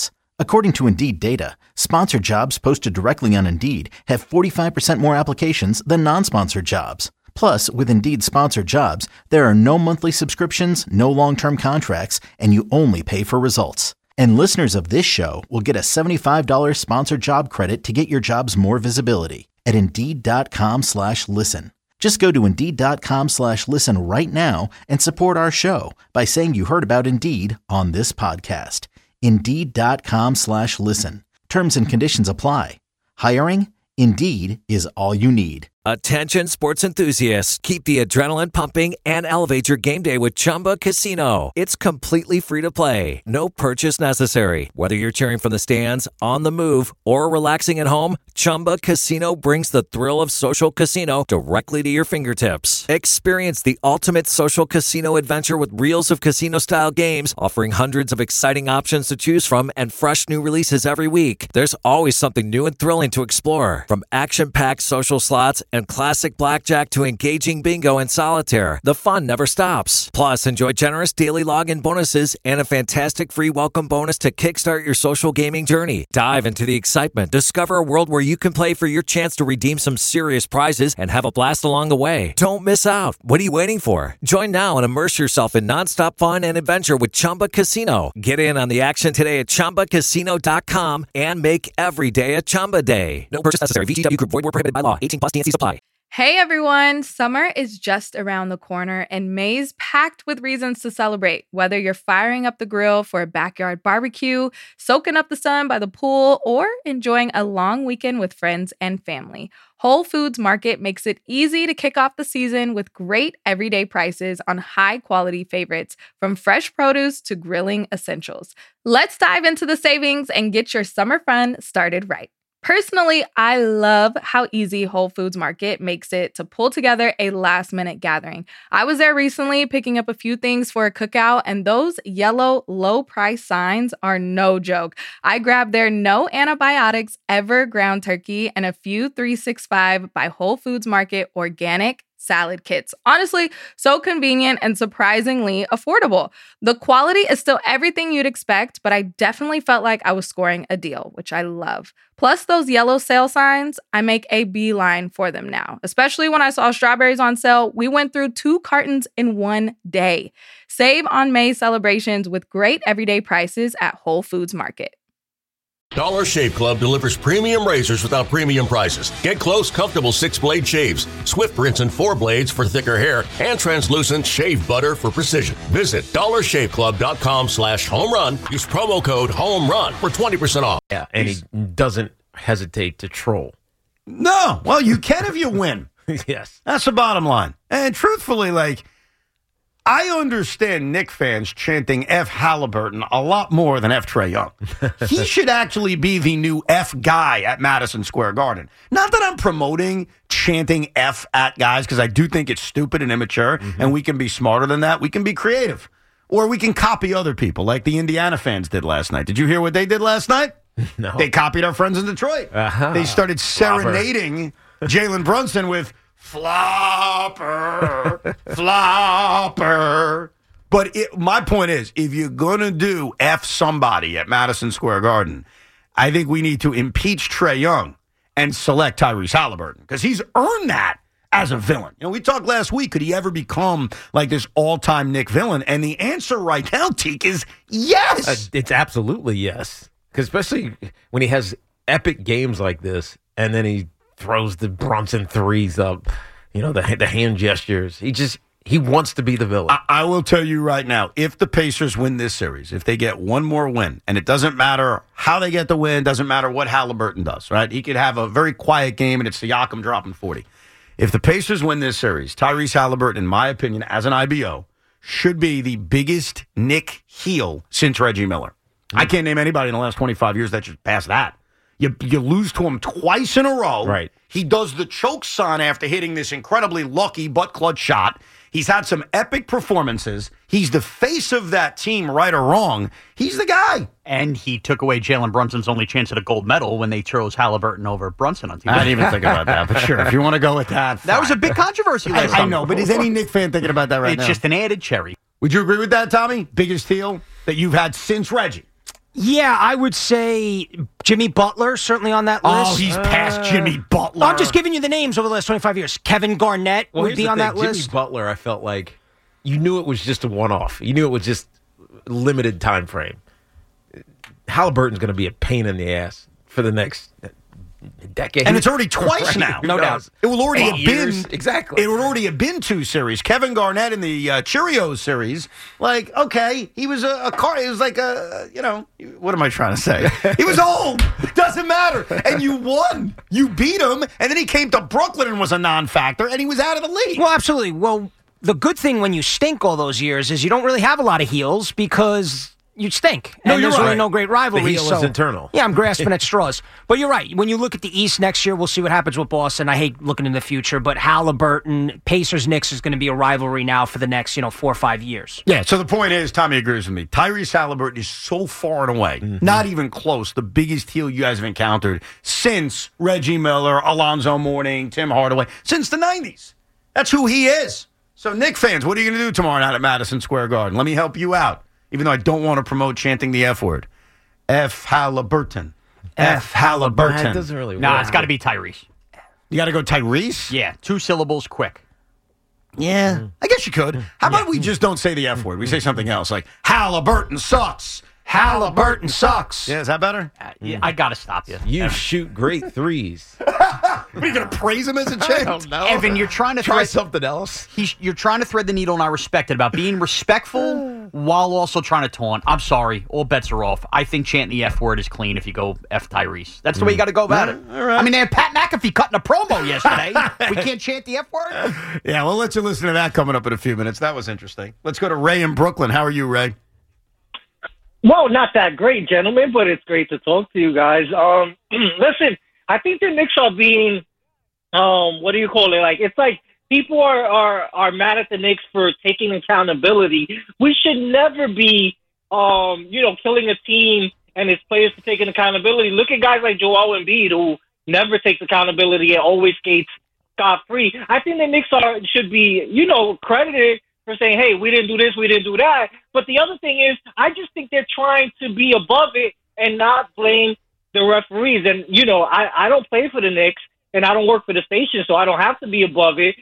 According to Indeed data, sponsored jobs posted directly on Indeed have 45% more applications than non-sponsored jobs. Plus, with Indeed sponsored jobs, there are no monthly subscriptions, no long-term contracts, and you only pay for results. And listeners of this show will get a $75 sponsored job credit to get your jobs more visibility at Indeed.com/listen. Just go to Indeed.com/listen right now and support our show by saying you heard about Indeed on this podcast. Indeed.com/listen. Terms and conditions apply. Hiring? Indeed is all you need. Attention sports enthusiasts, keep the adrenaline pumping and elevate your game day with Chumba Casino. It's completely free to play. No purchase necessary. Whether you're cheering from the stands, on the move, or relaxing at home, Chumba Casino brings the thrill of social casino directly to your fingertips. Experience the ultimate social casino adventure with reels of casino-style games, offering hundreds of exciting options to choose from and fresh new releases every week. There's always something new and thrilling to explore. From action-packed social slots and classic blackjack to engaging bingo and solitaire, the fun never stops. Plus, enjoy generous daily login bonuses and a fantastic free welcome bonus to kickstart your social gaming journey. Dive into the excitement. Discover a world where you can play for your chance to redeem some serious prizes and have a blast along the way. Don't miss out. What are you waiting for? Join now and immerse yourself in nonstop fun and adventure with Chumba Casino. Get in on the action today at ChumbaCasino.com and make every day a Chumba day. No purchase necessary. VGW Group. Void where prohibited by law. 18+. TNC supply. Hey everyone, summer is just around the corner and May's packed with reasons to celebrate. Whether you're firing up the grill for a backyard barbecue, soaking up the sun by the pool, or enjoying a long weekend with friends and family, Whole Foods Market makes it easy to kick off the season with great everyday prices on high-quality favorites, from fresh produce to grilling essentials. Let's dive into the savings and get your summer fun started right. Personally, I love how easy Whole Foods Market makes it to pull together a last-minute gathering. I was there recently picking up a few things for a cookout, and those yellow low-price signs are no joke. I grabbed their no antibiotics ever ground turkey and a few 365 by Whole Foods Market organic salad kits. Honestly, so convenient and surprisingly affordable. The quality is still everything you'd expect, but I definitely felt like I was scoring a deal, which I love. Plus those yellow sale signs, I make a beeline for them now. Especially when I saw strawberries on sale, we went through 2 cartons in one day. Save on May celebrations with great everyday prices at Whole Foods Market. Dollar Shave Club delivers premium razors without premium prices. Get close, comfortable 6-blade shaves, swift rinse and 4 blades for thicker hair, and translucent shave butter for precision. Visit dollarshaveclub.com/homerun. Use promo code HOMERUN for 20% off. Yeah, and he doesn't hesitate to troll. No. Well, you can if you win. Yes. That's the bottom line. And truthfully, I understand Knick fans chanting F. Halliburton a lot more than F. Trae Young. He should actually be the new F guy at Madison Square Garden. Not that I'm promoting chanting F at guys, because I do think it's stupid and immature, and we can be smarter than that. We can be creative. Or we can copy other people, like the Indiana fans did last night. Did you hear what they did last night? No. They copied our friends in Detroit. They started serenading Jalen Brunson with flopper, flopper. But my point is, if you're going to do F somebody at Madison Square Garden, I think we need to impeach Trae Young and select Tyrese Halliburton, because he's earned that as a villain. We talked last week, could he ever become like this all-time Knick villain? And the answer right now, Teak, is yes. It's absolutely yes. Because especially when he has epic games like this, and then he throws the Brunson threes up, the hand gestures. He wants to be the villain. I will tell you right now, if the Pacers win this series, if they get one more win, and it doesn't matter how they get the win, doesn't matter what Halliburton does, right? He could have a very quiet game, and it's Siakam dropping 40. If the Pacers win this series, Tyrese Halliburton, in my opinion, as an IBO, should be the biggest Knick heel since Reggie Miller. I can't name anybody in the last 25 years that should pass that. You lose to him twice in a row. Right. He does the choke sign after hitting this incredibly lucky butt clutch shot. He's had some epic performances. He's the face of that team, right or wrong. He's the guy. And he took away Jalen Brunson's only chance at a gold medal when they chose Halliburton over Brunson on TV. I didn't even think about that, but sure, if you want to go with that, fine. That was a big controversy last summer. I know, but is any Knick fan thinking about that right now? It's just an added cherry. Would you agree with that, Tommy? Biggest heel that you've had since Reggie? Yeah, I would say Jimmy Butler, certainly on that list. Oh, he's past Jimmy Butler. I'm just giving you the names over the last 25 years. Kevin Garnett would be on that list. Jimmy Butler, I felt like you knew it was just a one-off. You knew it was just limited time frame. Halliburton's going to be a pain in the ass for the next decade. And it's already twice now. No doubt. It will already have been. Exactly. It would already have been 2 series. Kevin Garnett in the Cheerios series, like, okay, he was a car. He was like what am I trying to say? He was old. Doesn't matter. And you won. You beat him. And then he came to Brooklyn and was a non-factor, and he was out of the league. Well, absolutely. Well, the good thing when you stink all those years is you don't really have a lot of heels because you stink. No, and you're there's really right. no great rivalry. The heel is internal. Yeah, I'm grasping at straws. But you're right. When you look at the East next year, we'll see what happens with Boston. I hate looking in the future, but Halliburton, Pacers-Knicks is going to be a rivalry now for the next, 4 or 5 years. Yeah, so the point is, Tommy agrees with me. Tyrese Halliburton is so far and away, not even close, the biggest heel you guys have encountered since Reggie Miller, Alonzo Mourning, Tim Hardaway, since the 90s. That's who he is. So, Knick fans, what are you going to do tomorrow night at Madison Square Garden? Let me help you out, even though I don't want to promote chanting the F word. F. Halliburton. F. Halliburton. It doesn't really work. Nah, it's got to be Tyrese. You got to go Tyrese? Yeah, 2 syllables, quick. Yeah. I guess you could. How about we just don't say the F word? We say something else, like, Halliburton sucks. Halliburton sucks. Yeah, is that better? Yeah, I got to stop you. You shoot great threes. What, are you going to praise him as a champ? I don't know. Evan, you're trying to try something else. You're trying to thread the needle, and I respect it, about being respectful while also trying to taunt. I'm sorry. All bets are off. I think chanting the F word is clean if you go F Tyrese. That's the way you got to go about it. All right. I mean, they had Pat McAfee cutting a promo yesterday. We can't chant the F word? Yeah, we'll let you listen to that coming up in a few minutes. That was interesting. Let's go to Ray in Brooklyn. How are you, Ray? Well, not that great, gentlemen, but it's great to talk to you guys. Listen, I think the Knicks are being, it's like people are mad at the Knicks for taking accountability. We should never be, killing a team and its players for taking accountability. Look at guys like Joel Embiid, who never takes accountability and always skates scot-free. I think the Knicks should be, credited for saying, hey, we didn't do this, we didn't do that. But the other thing is, I just think they're trying to be above it and not blame the referees. And, I don't play for the Knicks, and I don't work for the station, so I don't have to be above it.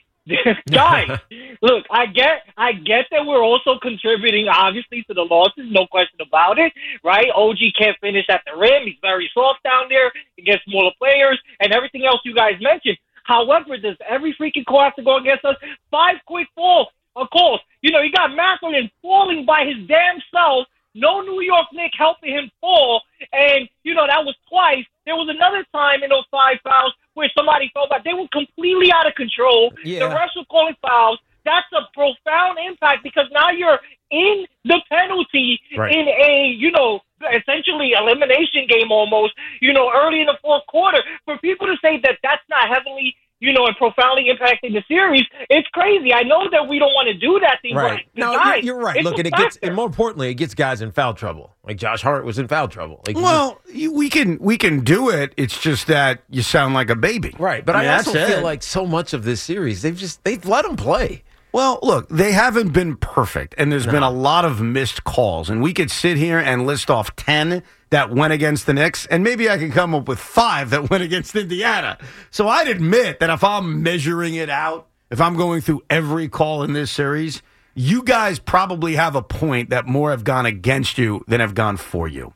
Guys, look, I get that we're also contributing, obviously, to the losses, no question about it, right? OG can't finish at the rim. He's very soft down there against smaller players and everything else you guys mentioned. However, does every freaking call have to go against us? 5 quick calls. Of course, you got Macklin falling by his damn self. No New York Knick helping him fall. And, that was twice. There was another time in those 5 fouls where somebody fell back. They were completely out of control. Yeah. The refs were calling fouls. That's a profound impact because now you're in the penalty in a, essentially elimination game almost, early in the fourth quarter. For people to say that that's not heavily and profoundly impacting the series, it's crazy. I know that we don't want to do that thing, Right. but No, guys, you're right. Look, and more importantly, it gets guys in foul trouble. Like Josh Hart was in foul trouble. Like, We can do it. It's just that you sound like a baby. Right. But I also feel like so much of this series, they've let them play. Well, look, they haven't been perfect, and there's been a lot of missed calls. And we could sit here and list off 10 that went against the Knicks, and maybe I can come up with 5 that went against Indiana. So I'd admit that if I'm measuring it out, if I'm going through every call in this series, you guys probably have a point that more have gone against you than have gone for you.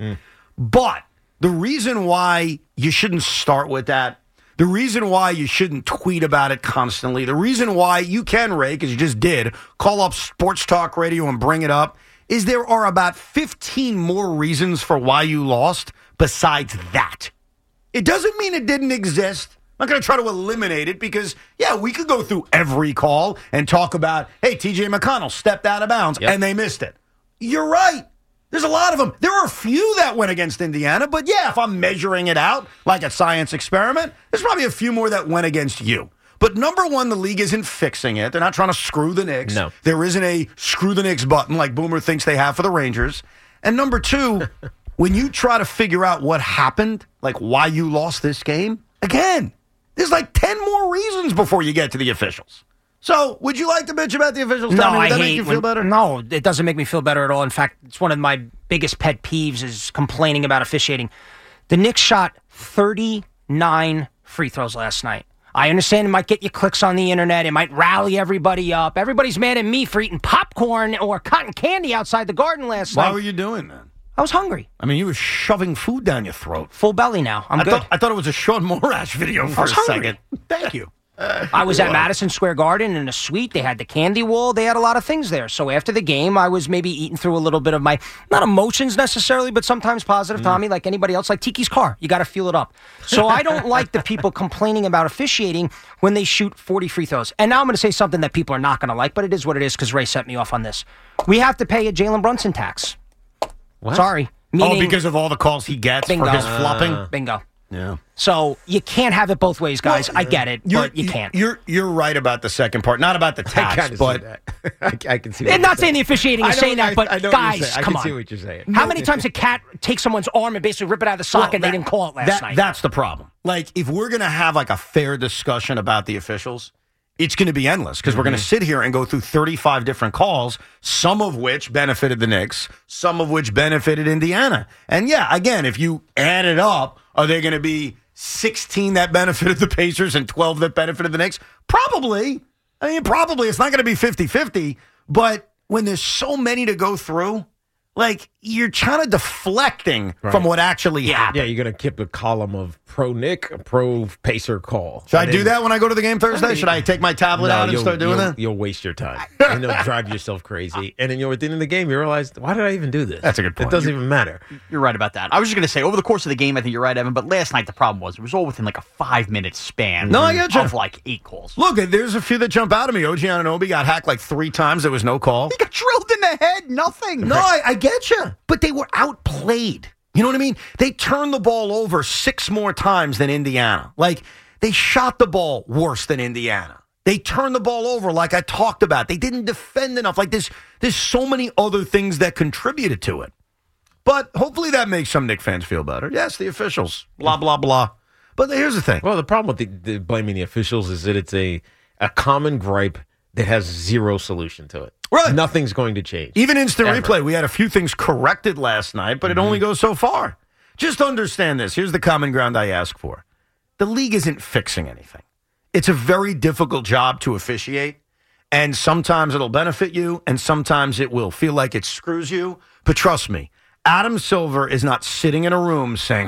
But the reason why you shouldn't start with that, the reason why you shouldn't tweet about it constantly, the reason why you can, Ray, because you just did, call up Sports Talk Radio and bring it up, is there are about 15 more reasons for why you lost besides that. It doesn't mean it didn't exist. I'm not going to try to eliminate it because, we could go through every call and talk about, hey, TJ McConnell stepped out of bounds and they missed it. You're right. There's a lot of them. There are a few that went against Indiana, but if I'm measuring it out like a science experiment, there's probably a few more that went against you. But number one, the league isn't fixing it. They're not trying to screw the Knicks. No. There isn't a screw the Knicks button like Boomer thinks they have for the Rangers. And number two, when you try to figure out what happened, like why you lost this game, again, there's like 10 more reasons before you get to the officials. So, would you like to bitch about the officials? No, Tommy? Would I that hate make you feel better? No, it doesn't make me feel better at all. In fact, it's one of my biggest pet peeves is complaining about officiating. The Knicks shot 39 free throws last night. I understand it might get you clicks on the internet. It might rally everybody up. Everybody's mad at me for eating popcorn or cotton candy outside the Garden last night. Why were you doing that? I was hungry. I mean, you were shoving food down your throat. Full belly now. I'm good. I thought it was a Sean Morash video for a second. Thank you. I was at Madison Square Garden in a suite. They had the candy wall. They had a lot of things there. So after the game, I was maybe eating through a little bit of my, not emotions necessarily, but sometimes positive, Tommy, like anybody else, like Tiki's car. You got to fuel it up. So I don't like the people complaining about officiating when they shoot 40 free throws. And now I'm going to say something that people are not going to like, but it is what it is because Ray set me off on this. We have to pay a Jalen Brunson tax. What? Sorry. Meaning, because of all the calls he gets bingo. for his flopping? Bingo. Yeah. So you can't have it both ways, guys. I get it, but you can't. You're right about the second part, not about the tax, but I can see. I'm not saying the officiating is saying that, but guys, come on. I can see what you're saying. How many times a cat take someone's arm and basically rip it out of the socket and they didn't call it last night? That's the problem. Like, if we're going to have like a fair discussion about the officials, it's going to be endless because we're going to sit here and go through 35 different calls, some of which benefited the Knicks, some of which benefited Indiana. And yeah, again, if you add it up, are there going to be 16 that benefited the Pacers and 12 that benefited the Knicks? Probably. I mean, probably. It's not going to be 50-50. But when there's so many to go through, like, you're kind of deflecting from what actually happened. Yeah, you're going to keep a column of pro-Nick, pro-Pacer call. Should I do that when I go to the game Thursday? Should I take my tablet out and start doing that? You'll waste your time. And you'll drive yourself crazy. And then at the end of the game, you realize, why did I even do this? That's a good point. It doesn't even matter. You're right about that. I was just going to say, over the course of the game, I think you're right, Evan, but last night the problem was it was all within like a 5-minute span No, I get you. of like 8 calls. Look, there's a few that jump out at me. OG Anunoby got hacked like 3 times. There was no call. He got drilled in the head. Nothing. No, I get you. But they were outplayed. You know what I mean? They turned the ball over 6 more times than Indiana. Like, they shot the ball worse than Indiana. They turned the ball over like I talked about. They didn't defend enough. Like, there's so many other things that contributed to it. But hopefully that makes some Knicks fans feel better. Yes, the officials. Blah, blah, blah. But here's the thing. Well, the problem with the blaming the officials is that it's a common gripe that has zero solution to it. Right. Nothing's going to change. Even instant replay, we had a few things corrected last night, but it only goes so far. Just understand this. Here's the common ground I ask for. The league isn't fixing anything. It's a very difficult job to officiate, and sometimes it'll benefit you, and sometimes it will feel like it screws you. But trust me, Adam Silver is not sitting in a room saying,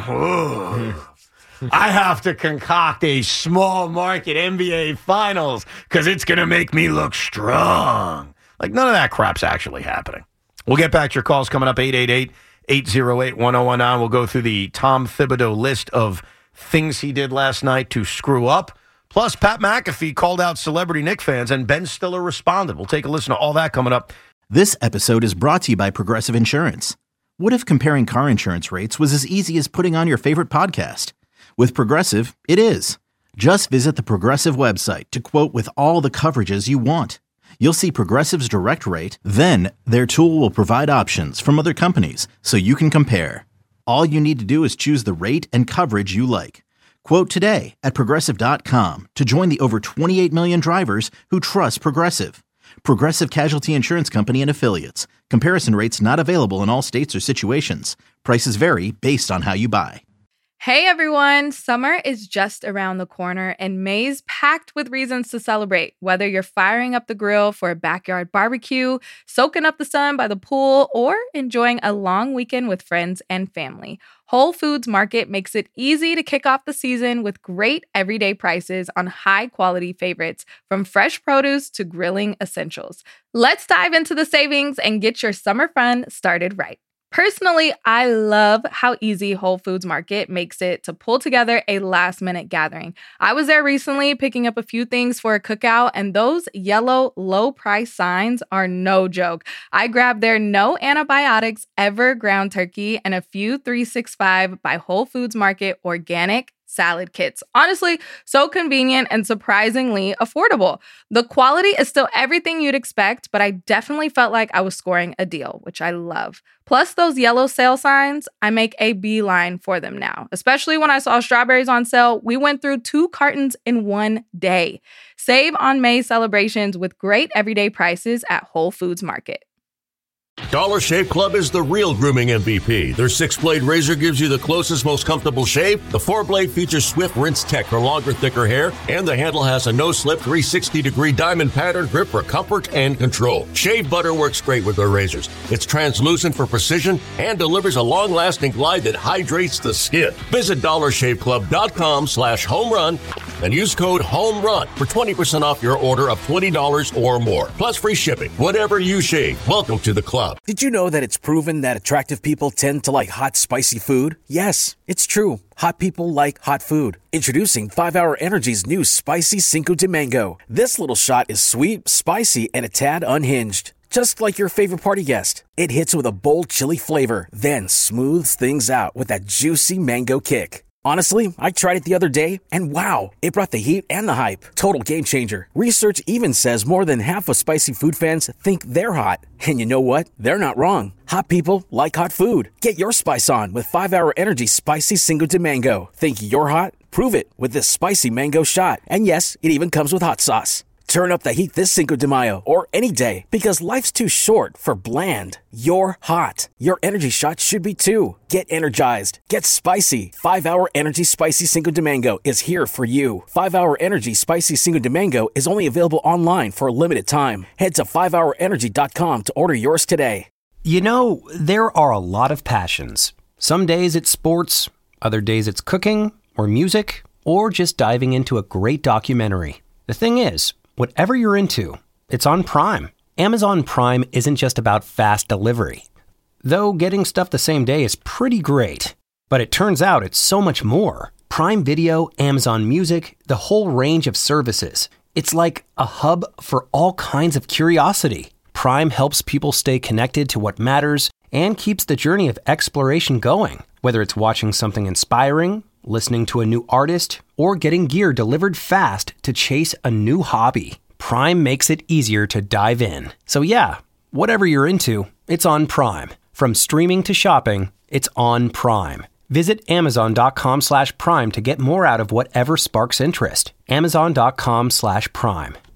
I have to concoct a small market NBA Finals because it's going to make me look strong. Like, none of that crap's actually happening. We'll get back to your calls coming up, 888-808-1019. We'll go through the Tom Thibodeau list of things he did last night to screw up. Plus, Pat McAfee called out celebrity Knicks fans, and Ben Stiller responded. We'll take a listen to all that coming up. This episode is brought to you by Progressive Insurance. What if comparing car insurance rates was as easy as putting on your favorite podcast? With Progressive, it is. Just visit the Progressive website to quote with all the coverages you want. You'll see Progressive's direct rate, then their tool will provide options from other companies so you can compare. All you need to do is choose the rate and coverage you like. Quote today at Progressive.com to join the over 28 million drivers who trust Progressive. Progressive Casualty Insurance Company and Affiliates. Comparison rates not available in all states or situations. Prices vary based on how you buy. Hey everyone, summer is just around the corner and May's packed with reasons to celebrate. Whether you're firing up the grill for a backyard barbecue, soaking up the sun by the pool, or enjoying a long weekend with friends and family, Whole Foods Market makes it easy to kick off the season with great everyday prices on high-quality favorites, from fresh produce to grilling essentials. Let's dive into the savings and get your summer fun started right. Personally, I love how easy Whole Foods Market makes it to pull together a last-minute gathering. I was there recently picking up a few things for a cookout, and those yellow low-price signs are no joke. I grabbed their no antibiotics ever ground turkey and a few 365 by Whole Foods Market organic salad kits. Honestly, so convenient and surprisingly affordable. The quality is still everything you'd expect, but I definitely felt like I was scoring a deal, which I love. Plus those yellow sale signs, I make a beeline for them now. Especially when I saw strawberries on sale, we went through 2 cartons in one day. Save on May celebrations with great everyday prices at Whole Foods Market. Dollar Shave Club is the real grooming MVP. Their 6-blade razor gives you the closest, most comfortable shave. The 4-blade features Swift Rinse Tech for longer, thicker hair, and the handle has a no-slip 360-degree diamond pattern grip for comfort and control. Shave butter works great with their razors. It's translucent for precision and delivers a long-lasting glide that hydrates the skin. Visit dollarshaveclub.com/homerun and use code HOMERUN for 20% off your order of $20 or more, plus free shipping. Whatever you shave, welcome to the club. Did you know that it's proven that attractive people tend to like hot, spicy food? Yes, it's true. Hot people like hot food. Introducing 5-Hour Energy's new Spicy Cinco de Mango. This little shot is sweet, spicy, and a tad unhinged. Just like your favorite party guest. It hits with a bold chili flavor, then smooths things out with that juicy mango kick. Honestly, I tried it the other day, and wow, it brought the heat and the hype. Total game changer. Research even says more than half of spicy food fans think they're hot. And you know what? They're not wrong. Hot people like hot food. Get your spice on with 5-Hour Energy Spicy Cinco de Mango. Think you're hot? Prove it with this spicy mango shot. And yes, it even comes with hot sauce. Turn up the heat this Cinco de Mayo or any day because life's too short for bland. You're hot. Your energy shot should be too. Get energized. Get spicy. 5-Hour Energy Spicy Cinco de Mango is here for you. 5-Hour Energy Spicy Cinco de Mango is only available online for a limited time. Head to 5hourenergy.com to order yours today. You know, there are a lot of passions. Some days it's sports, other days it's cooking or music or just diving into a great documentary. The thing is, whatever you're into, it's on Prime. Amazon Prime isn't just about fast delivery. Though getting stuff the same day is pretty great. But it turns out it's so much more. Prime Video, Amazon Music, the whole range of services. It's like a hub for all kinds of curiosity. Prime helps people stay connected to what matters and keeps the journey of exploration going. Whether it's watching something inspiring, listening to a new artist, or getting gear delivered fast to chase a new hobby. Prime makes it easier to dive in. So yeah, whatever you're into, it's on Prime. From streaming to shopping, it's on Prime. Visit Amazon.com/Prime to get more out of whatever sparks interest. Amazon.com/Prime.